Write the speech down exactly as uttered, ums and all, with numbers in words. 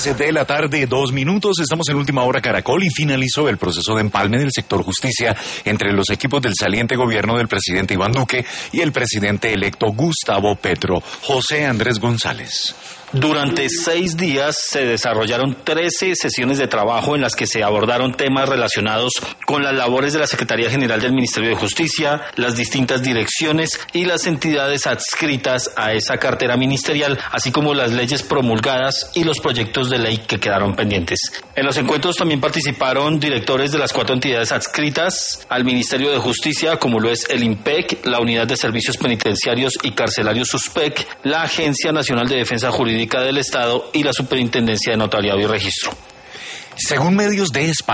De la tarde, dos minutos, estamos en Última Hora Caracol y finalizó el proceso de empalme del sector justicia entre los equipos del saliente gobierno del presidente Iván Duque y el presidente electo Gustavo Petro. José Andrés González. Durante seis días se desarrollaron trece sesiones de trabajo en las que se abordaron temas relacionados con las labores de la Secretaría General del Ministerio de Justicia, las distintas direcciones y las entidades adscritas a esa cartera ministerial, así como las leyes promulgadas y los proyectos de ley que quedaron pendientes. En los encuentros también participaron directores de las cuatro entidades adscritas al Ministerio de Justicia, como lo es el IMPEC, la Unidad de Servicios Penitenciarios y Carcelarios SUSPEC, la Agencia Nacional de Defensa Jurídica del Estado y la Superintendencia de Notariado y Registro. Según medios de España,